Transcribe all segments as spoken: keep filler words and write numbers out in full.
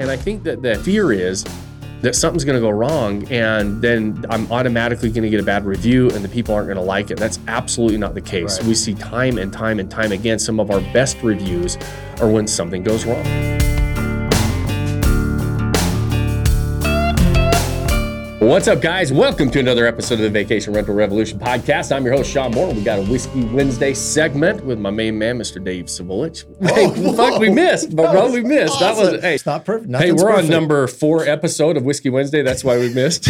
And I think that the fear is that something's going to go wrong and then I'm automatically going to get a bad review and the people aren't going to like it. That's absolutely not the case. Right. We see time and time and time again, some of our best reviews are when something goes wrong. What's up, guys? Welcome to another episode of the Vacation Rental Revolution podcast. I'm your host, Sean Moore. We got a Whiskey Wednesday segment with my main man, Mister Dave Savulich. Hey, whoa. fuck, we missed, but bro, we missed. That Awesome. was hey, It's not perfect. hey, Nothing's we're perfect. on number four episode of Whiskey Wednesday. That's why we missed.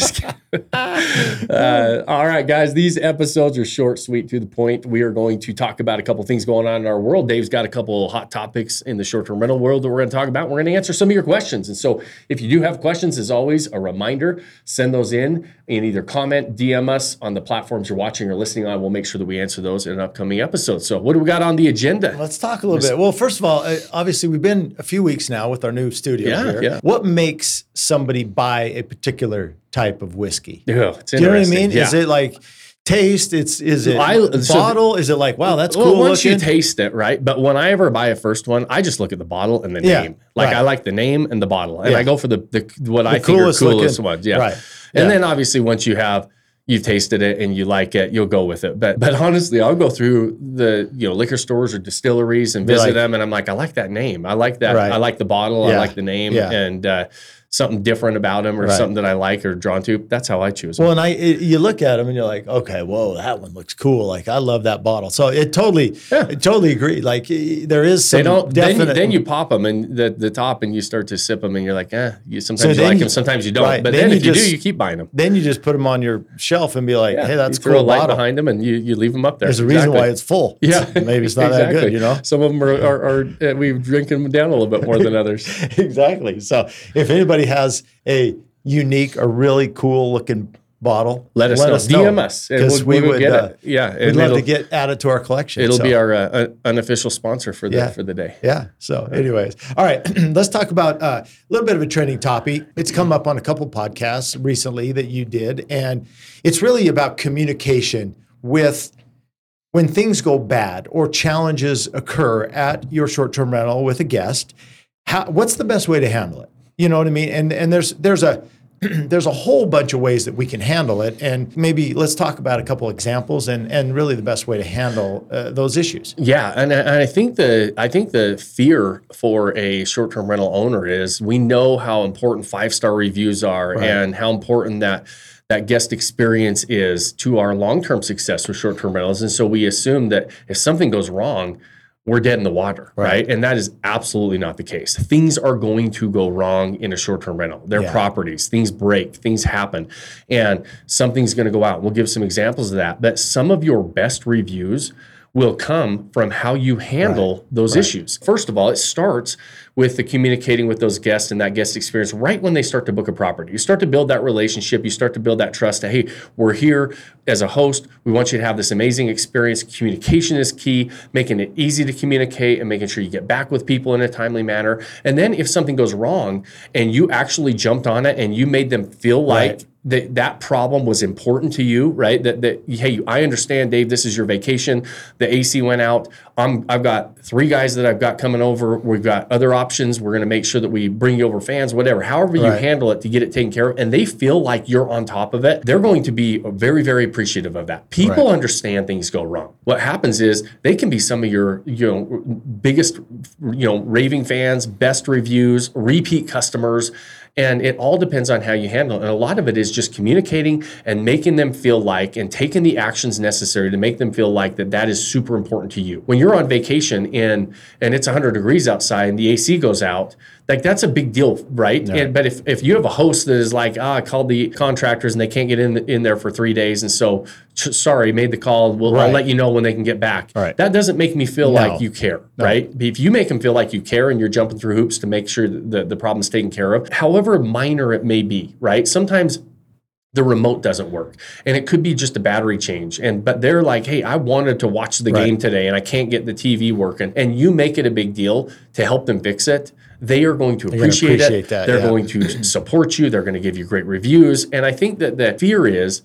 uh, all right, guys. These episodes are short, sweet, to the point. We are going to talk about a couple things going on in our world. Dave's got a couple hot topics in the short-term rental world that we're going to talk about. We're going to answer some of your questions. And so if you do have questions, as always, a reminder, send those in and either comment, D M us on the platforms you're watching or listening on. We'll make sure that we answer those in an upcoming episode. So what do we got on the agenda? Let's talk a little bit. Well, first of all, uh, obviously, we've been a few weeks now with our new studio Yeah, here. yeah. What makes somebody buy a particular type of whiskey? Yeah, it's Do you know what I interesting. mean? Yeah. Is it like taste? It's Is it I- so- bottle? Is it like, wow, that's Well, cool once looking? you taste it, right? But when I ever buy a first one, I just look at the bottle and the Yeah, name. Like right. I like the name and the bottle, and Yeah. I go for the, the what I think are coolest coolest looking- ones. Yeah, right. And Yeah. then obviously once you have you've tasted it and you like it, you'll go with it. But but honestly, I'll go through the you know liquor stores or distilleries and Be visit like- them, and I'm like, I like that name. I like that. Right. I like the bottle. I Yeah. like the name, Yeah. and uh, something different about them or Right. something that I like or drawn to. That's how I choose them. Well, and I, it, you look at them and you're like, okay, whoa, that one looks cool. Like, I love that bottle. So it totally, Yeah. I totally agree. Like, eh, there is some They don't. Then, definite. then you pop them and the, the top, and you start to sip them, and you're like, eh. You sometimes you then like you- them, sometimes you don't. right, But then then, you if you just- do, you keep buying them. then you just put them on your shelf and be like, hey, that's you throw cool a light bottle. behind them, and you you leave them up there. There's a reason Exactly. why it's full. Yeah, Maybe it's not that exactly. good, you know? Some of them are, are, are uh, we're drinking them down a little bit more than others. Exactly. So if anybody has a unique or really cool looking bottle, Let us know. D M us, and because we'll- we we'll would get uh, it. Yeah, we'd and love it'll- to get added to our collection. It'll So, be our uh, un- unofficial sponsor for the Yeah. for the day. yeah. So anyways, all right, let's talk about uh, a little bit of a trending topic. It's come up on a couple podcasts recently that you did, and it's really about communication with when things go bad or challenges occur at your short-term rental with a guest. How, what's the best way to handle it? You know what I mean? And and there's there's a there's a whole bunch of ways that we can handle it, and maybe let's talk about a couple examples and and really the best way to handle uh, those issues. Yeah, and I, and I think the I think the fear for a short-term rental owner is we know how important five-star reviews are Right. and how important that that guest experience is to our long-term success with short-term rentals, and so we assume that if something goes wrong, we're dead in the water, right? Right. And that is absolutely not the case. Things are going to go wrong in a short-term rental. They're Yeah. properties. Things break. Things happen. And something's going to go out. We'll give some examples of that. But some of your best reviews will come from how you handle Right. those Right. issues. First of all, it starts with the communicating with those guests and that guest experience right when they start to book a property. You start to build that relationship. You start to build that trust that, hey, we're here as a host. We want you to have this amazing experience. Communication is key, making it easy to communicate and making sure you get back with people in a timely manner. And then if something goes wrong and you actually jumped on it and you made them feel like Right. that that problem was important to you, right? That that hey, I understand, Dave. This is your vacation. The A C went out. I'm I've got three guys that I've got coming over. We've got other options. We're going to make sure that we bring you over fans, whatever. However you Right. handle it to get it taken care of, and they feel like you're on top of it. They're going to be very very appreciative of that. People Right. understand things go wrong. What happens is they can be some of your you know biggest you know raving fans, best reviews, repeat customers. And it all depends on how you handle it. And a lot of it is just communicating and making them feel like and taking the actions necessary to make them feel like that that is super important to you. When you're on vacation in, and it's one hundred degrees outside and the A C goes out, like that's a big deal, right? Yeah. And, but if, if you have a host that is like, ah, I called the contractors and they can't get in in there for three days. And so, ch- sorry, made the call. We'll, I'll Right. let you know when they can get back. Right. That doesn't make me feel No. like you care, No. right? If you make them feel like you care and you're jumping through hoops to make sure that the, the problem's taken care of, however minor it may be, right? Sometimes the remote doesn't work and it could be just a battery change. And but they're like, hey, I wanted to watch the Right. game today and I can't get the T V working. And you make it a big deal to help them fix it. They are going to gonna appreciate, appreciate it. that, They're yeah. going to support you. They're going to give you great reviews. And I think that the fear is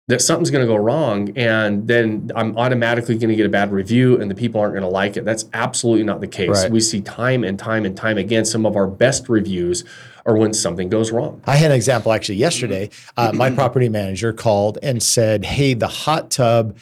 that something's going to go wrong, and then I'm automatically going to get a bad review and the people aren't going to like it. That's absolutely not the case. Right. We see time and time and time again, some of our best reviews are when something goes wrong. I had an example actually yesterday. Uh, my property manager called and said, hey, the hot tub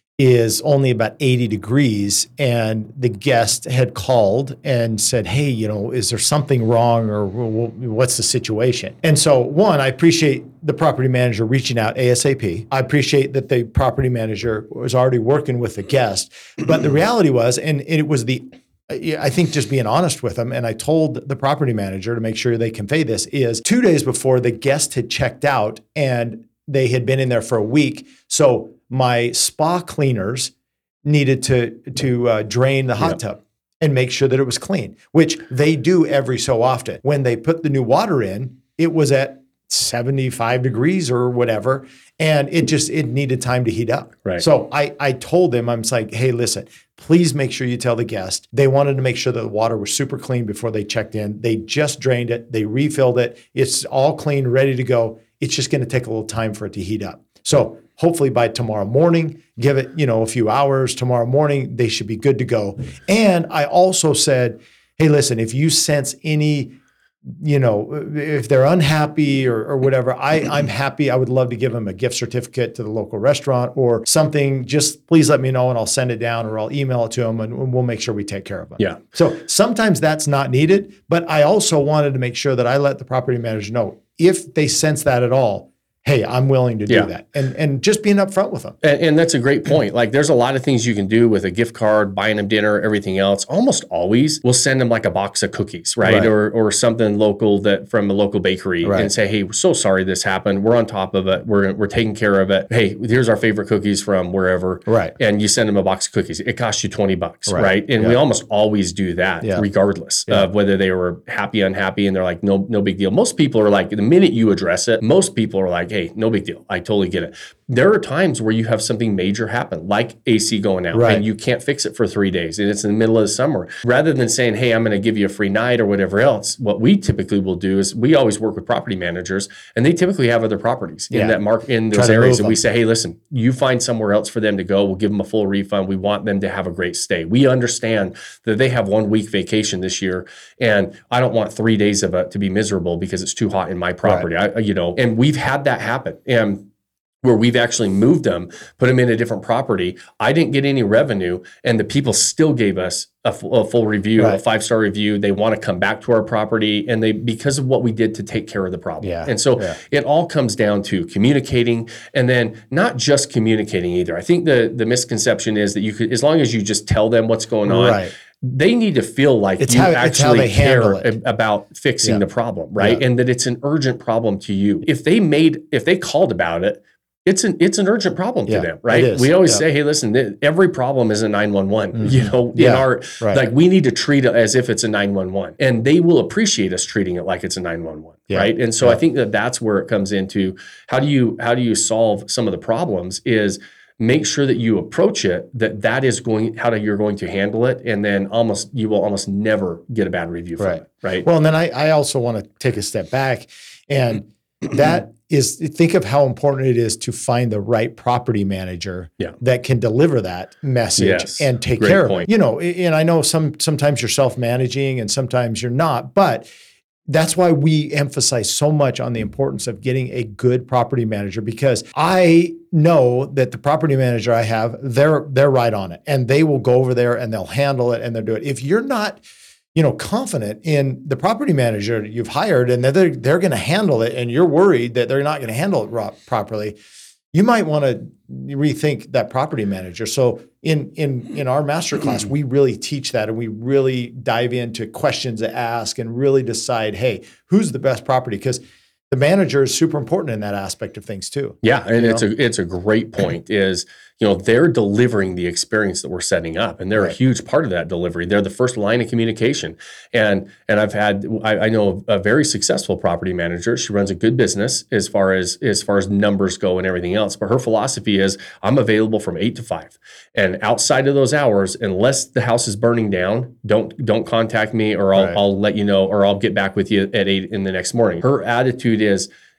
is only about eighty degrees, and the guest had called and said, hey, you know, is there something wrong, or what's the situation? And so, one, I appreciate the property manager reaching out ASAP. I appreciate that the property manager was already working with the guest. But the reality was, and it was the, I think just being honest with them, and I told the property manager to make sure they convey this, is two days before the guest had checked out and they had been in there for a week. So my spa cleaners needed to to uh, drain the hot yep. tub and make sure that it was clean, which they do every so often. When they put the new water in, it was at seventy-five degrees or whatever, and it just it needed time to heat up. Right. So I I told them, I'm like, hey, listen, please make sure you tell the guest. They wanted to make sure that the water was super clean before they checked in. They just drained it, they refilled it, it's all clean, ready to go. It's just going to take a little time for it to heat up. So hopefully by tomorrow morning, give it, you know, a few hours. Tomorrow morning, they should be good to go. And I also said, hey, listen, if you sense any, you know, if they're unhappy or, or whatever, I, I'm happy. I would love to give them a gift certificate to the local restaurant or something. Just please let me know and I'll send it down or I'll email it to them and we'll make sure we take care of them. Yeah. So sometimes that's not needed, but I also wanted to make sure that I let the property manager know if they sense that at all, hey, I'm willing to do yeah. that. And and just being upfront with them. And, and that's a great point. Like there's a lot of things you can do with a gift card, buying them dinner, everything else. Almost always we'll send them like a box of cookies, right? right. Or or something local that from a local bakery right. and say, hey, we're so sorry this happened. We're on top of it. We're we're taking care of it. Hey, here's our favorite cookies from wherever. Right. And you send them a box of cookies. It costs you twenty bucks, right? right? And yeah. we almost always do that yeah. regardless yeah. of whether they were happy, unhappy, and they're like, no, no big deal. Most people are like, the minute you address it, most people are like, hey, no big deal. I totally get it. There are times where you have something major happen, like A C going out, right. and you can't fix it for three days, and it's in the middle of the summer. Rather than saying, hey, I'm going to give you a free night or whatever else, what we typically will do is we always work with property managers, and they typically have other properties yeah. in that mark in those areas. And we say, hey, listen, you find somewhere else for them to go. We'll give them a full refund. We want them to have a great stay. We understand that they have one week vacation this year, and I don't want three days of it to be miserable because it's too hot in my property. Right. I, you know, and we've had that happen. And where we've actually moved them, put them in a different property. I didn't get any revenue, and the people still gave us a, f- a full review, right. a five-star review. They want to come back to our property, and they because of what we did to take care of the problem. Yeah. And so yeah. it all comes down to communicating, and then not just communicating either. I think the the misconception is that you could, as long as you just tell them what's going on, right. they need to feel like it's you how, actually care it. about fixing yeah. the problem, right? Yeah. And that it's an urgent problem to you. If they made, if they called about it, It's an it's an urgent problem yeah, to them, right? We always yeah. say, hey, listen, th- every problem is a nine one one. Mm-hmm. You know, in yeah, our right. like we need to treat it as if it's a nine one one, and they will appreciate us treating it like it's a nine one one, yeah. right? And so yeah. I think that that's where it comes into how do you how do you solve some of the problems is make sure that you approach it that that is going how do you're going to handle it, and then almost you will almost never get a bad review from right. it, right? Well, and then I I also want to take a step back and that. Is think of how important it is to find the right property manager yeah. that can deliver that message yes. and take Great care point. of it. You know, and I know some sometimes you're self-managing and sometimes you're not, but that's why we emphasize so much on the importance of getting a good property manager, because I know that the property manager I have, they're they're right on it, and they will go over there and they'll handle it and they'll do it. If you're not you know, confident in the property manager you've hired and that they're, they're going to handle it, and you're worried that they're not going to handle it ro- properly, you might want to rethink that property manager. So in in in our masterclass, we really teach that, and we really dive into questions to ask and really decide, hey, who's the best property? Because the manager is super important in that aspect of things too. Yeah, and you it's know? a it's a great point. Is you know they're delivering the experience that we're setting up, and they're right. a huge part of that delivery. They're the first line of communication, and and I've had I, I know a very successful property manager. She runs a good business as far as as far as numbers go and everything else. But her philosophy is I'm available from eight to five, and outside of those hours, unless the house is burning down, don't don't contact me, or I'll right. I'll let you know, or I'll get back with you at eight in the next morning. Her attitude is,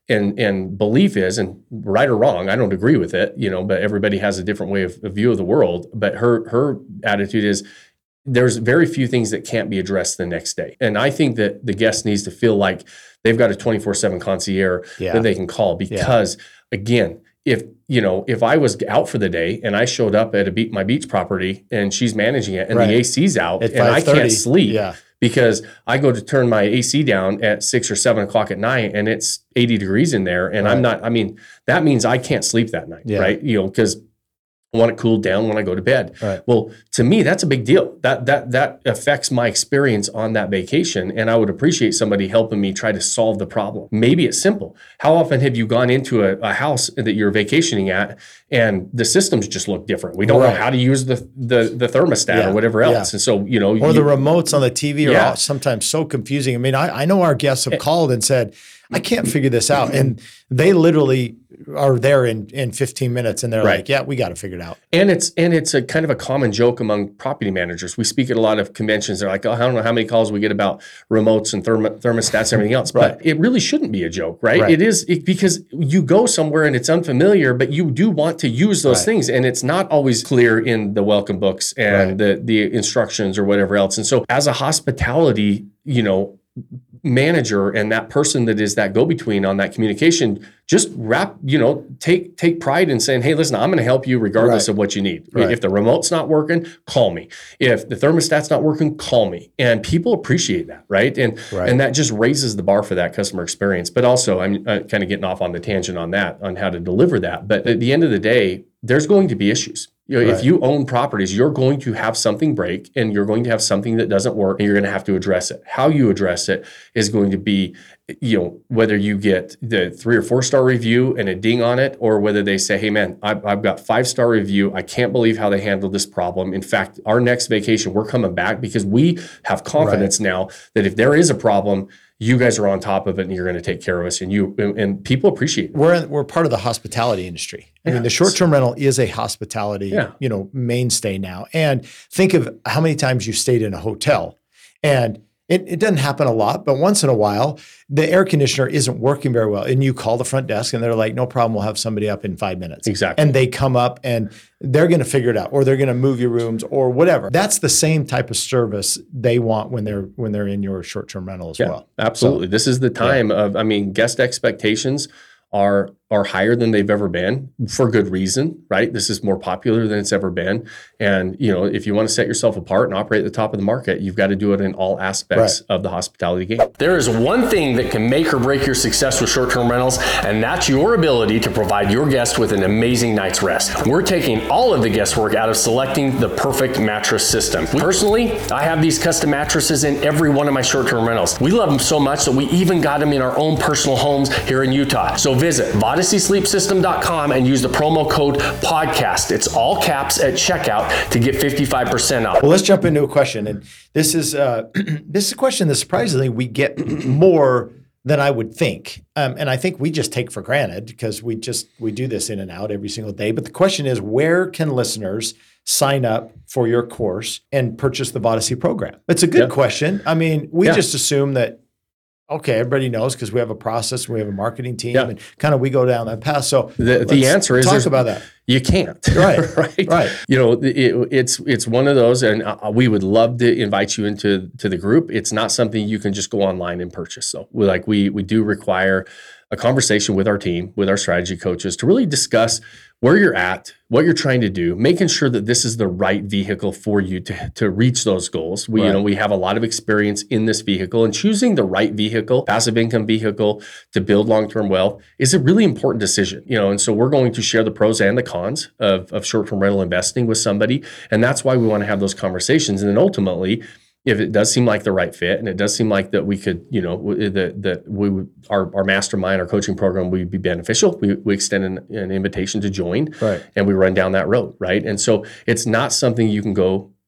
and and belief is, and right or wrong, I don't agree with it, you know, but everybody has a different way of, of view of the world. But her her attitude is, there's very few things that can't be addressed the next day. And I think that the guest needs to feel like they've got a twenty-four seven concierge Yeah. that they can call, because yeah. again, if you know, if I was out for the day and I showed up at a beach, my beach property and she's managing it and right. the A C's out at and I can't sleep yeah. because I go to turn my A C down at six or seven o'clock at night and it's eighty degrees in there and right. I'm not, I mean, that means I can't sleep that night, yeah. right? You know, because I want it cooled down when I go to bed. Right. Well, to me, that's a big deal. That that that affects my experience on that vacation, and I would appreciate somebody helping me try to solve the problem. Maybe it's simple. How often have you gone into a, a house that you're vacationing at, and the systems just look different? We don't right. know how to use the the, the thermostat yeah. or whatever else, yeah. and so you know, or you, the remotes on the T V are yeah. all sometimes so confusing. I mean, I, I know our guests have called and said, I can't figure this out. And they literally are there in, in fifteen minutes and they're right. like, yeah, we got to figure it out. And it's and it's a kind of a common joke among property managers. We speak at a lot of conventions. They're like, oh, I don't know how many calls we get about remotes and therm- thermostats and everything else. Right. But it really shouldn't be a joke, right? right. It is it, because you go somewhere and it's unfamiliar, but you do want to use those right. things. And it's not always clear in the welcome books and right. the, the instructions or whatever else. And so as a hospitality, you know, manager and that person that is that go-between on that communication, just wrap, you know, take take pride in saying, hey, listen, I'm going to help you regardless right. of what you need. Right. If the remote's not working, call me. If the thermostat's not working, call me. And people appreciate that, right? And right. and that just raises the bar for that customer experience. But also, I'm uh, kind of getting off on the tangent on that, on how to deliver that. But at the end of the day, there's going to be issues. You know, right. if you own properties, you're going to have something break and you're going to have something that doesn't work and you're going to have to address it. How you address it is going to be, you know, whether you get the three or four star review and a ding on it, or whether they say, hey man, I've, I've got five star review. I can't believe how they handled this problem. In fact, our next vacation, we're coming back because we have confidence right. now that if there is a problem, you guys are on top of it and you're going to take care of us, and you and people appreciate it. We're we're part of the hospitality industry. I yeah. mean, the short-term rental is a hospitality, yeah. you know, mainstay now. And think of how many times you stayed in a hotel, and it, it doesn't happen a lot, but once in a while, the air conditioner isn't working very well, and you call the front desk, and they're like, "No problem, we'll have somebody up in five minutes." Exactly. And they come up, and they're going to figure it out, or they're going to move your rooms, or whatever. That's the same type of service they want when they're when they're in your short-term rental as yeah, well. Absolutely. So, this is the time yeah. of. I mean, guest expectations are are higher than they've ever been, for good reason, right? This is more popular than it's ever been. And, you know, if you want to set yourself apart and operate at the top of the market, you've got to do it in all aspects right. of the hospitality game. There is one thing that can make or break your success with short-term rentals, and that's your ability to provide your guests with an amazing night's rest. We're taking all of the guesswork out of selecting the perfect mattress system. Personally, I have these custom mattresses in every one of my short-term rentals. We love them so much that we even got them in our own personal homes here in Utah. So visit Odyssey Sleep System dot com and use the promo code podcast. It's all caps at checkout to get fifty-five percent off. Well, let's jump into a question. And this is uh, this is a question that surprisingly we get more than I would think. Um, and I think we just take for granted because we just we do this in and out every single day. But the question is, where can listeners sign up for your course and purchase the Vodyssey program? It's a good yeah. question. I mean, we yeah. just assume that, okay, everybody knows because we have a process, we have a marketing team, yeah. and kind of we go down that path. So the, the answer is talk about that. You can't. Right, right, right. You know, it, it's it's one of those, and uh, we would love to invite you into to the group. It's not something you can just go online and purchase. So, we like we we do require a conversation with our team, with our strategy coaches, to really discuss where you're at, what you're trying to do, making sure that this is the right vehicle for you to, to reach those goals. We, right. you know, we have a lot of experience in this vehicle, and choosing the right vehicle, passive income vehicle to build long-term wealth is a really important decision, you know, and so we're going to share the pros and the cons of, of short-term rental investing with somebody. And that's why we want to have those conversations. And then ultimately, if it does seem like the right fit, and it does seem like that we could, you know, that that we would, our our mastermind, our coaching program would be beneficial, we we extend an, an invitation to join, right. and we run down that road, right? And so it's not something you can go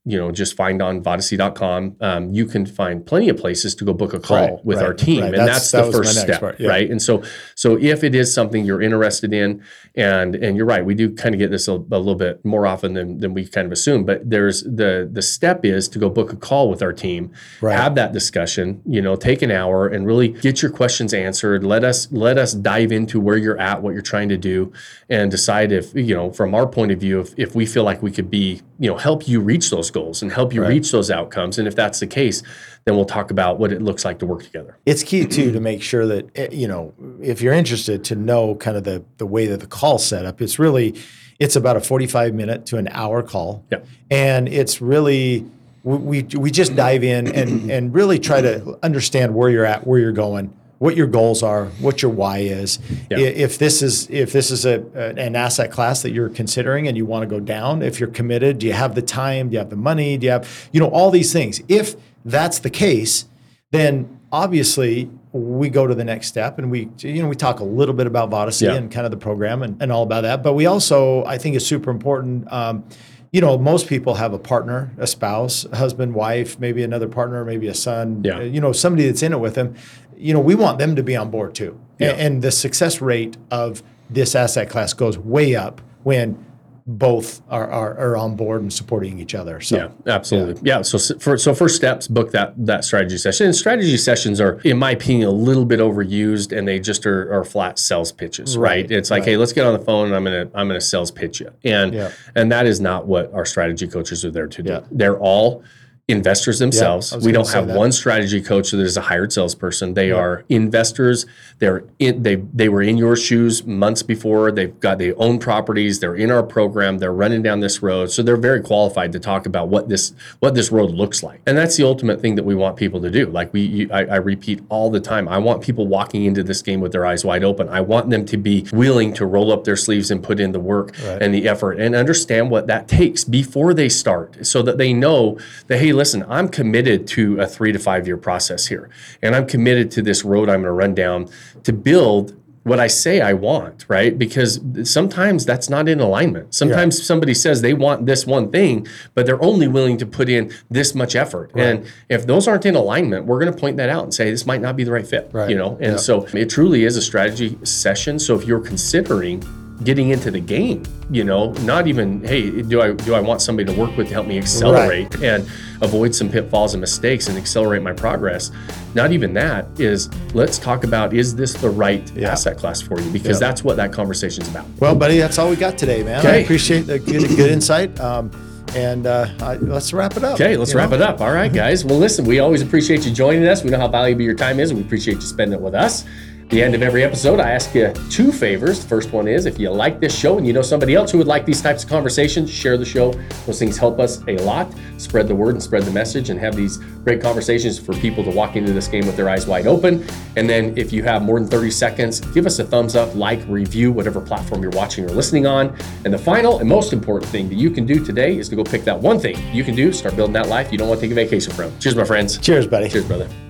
you know, just find on Vodacy dot com. Um, you can find plenty of places to go book a call Right, with right, our team. right. And That's- that's, that the was my first next step, part, yeah. right? And so, so if it is something you're interested in, and and you're right, we do kind of get this a, a little bit more often than, than we kind of assume, but there's the the step is to go book a call with our team, Right. have that discussion, you know, take an hour and really get your questions answered. Let us let us dive into where you're at, what you're trying to do, and decide if, you know, from our point of view, if, if we feel like we could be, you know, help you reach those goals and help you Right. reach those outcomes. And if that's the case, then we'll talk about what it looks like to work together. It's key too to make sure that, eh, you know, if you're interested to know kind of the the way that the call's set up, it's really, it's about a forty-five minute to an hour call. Yeah. And it's really, we, we, we just dive in and, and really try to understand where you're at, where you're going, what your goals are, what your why is. Yeah. I- If this is, if this is a, a- an asset class that you're considering and you want to go down, if you're committed, do you have the time? Do you have the money? Do you have, you know, all these things. If that's the case, then obviously we go to the next step and we, you know, we talk a little bit about Vodacy Yeah. and kind of the program and, and all about that. But we also, I think, is super important. Um, you know, most people have a partner, a spouse, a husband, wife, maybe another partner, maybe a son, Yeah. uh, you know, somebody that's in it with them. You know, we want them to be on board too. Yeah. And, and the success rate of this asset class goes way up when both are, are, are on board and supporting each other. So, Yeah, absolutely. Yeah. So s- for so first steps, book that that strategy session. And strategy sessions are, in my opinion, a little bit overused, and they just are, are flat sales pitches, right? Right, It's like, right. hey, let's get on the phone, and I'm gonna I'm gonna sales pitch you, and Yeah. and that is not what our strategy coaches are there to do. Yeah. They're all investors themselves. I was We gonna don't say have that. one strategy coach that is a hired salesperson. They are investors. They're in, they they were in your shoes months before. They've got they own properties. They're in our program. They're running down this road, so they're very qualified to talk about what this what this road looks like. And that's the ultimate thing that we want people to do. Like we, you, I, I repeat all the time. I want people walking into this game with their eyes wide open. I want them to be willing to roll up their sleeves and put in the work Right. and the effort and understand what that takes before they start, so that they know that, hey, listen, I'm committed to a three to five year process here, and I'm committed to this road I'm going to run down to build what I say I want, right? Because sometimes that's not in alignment. Sometimes somebody says they want this one thing, but they're only willing to put in this much effort. And if those aren't in alignment, we're going to point that out and say this might not be the right fit, Right. you know? And Yeah. so it truly is a strategy session. So if you're considering getting into the game, you know, not even, hey, do I do I want somebody to work with to help me accelerate and avoid some pitfalls and mistakes and accelerate my progress? Not even that is, let's talk about, is this the right Yeah. asset class for you? Because Yeah. that's what that conversation is about. Well, buddy, that's all we got today, man. I Okay. appreciate the good, good insight. Um, and uh, I, let's wrap it up. Okay, let's wrap it up. All right, guys. Well, listen, we always appreciate you joining us. We know how valuable your time is, and we appreciate you spending it with us. At the end of every episode, I ask you two favors. The first one is, if you like this show and you know somebody else who would like these types of conversations, share the show. Those things help us a lot. Spread the word and spread the message and have these great conversations for people to walk into this game with their eyes wide open. And then if you have more than thirty seconds, give us a thumbs up, like, review, whatever platform you're watching or listening on. And the final and most important thing that you can do today is to go pick that one thing you can do, start building that life you don't want to take a vacation from. Cheers, my friends. Cheers, buddy. Cheers, brother.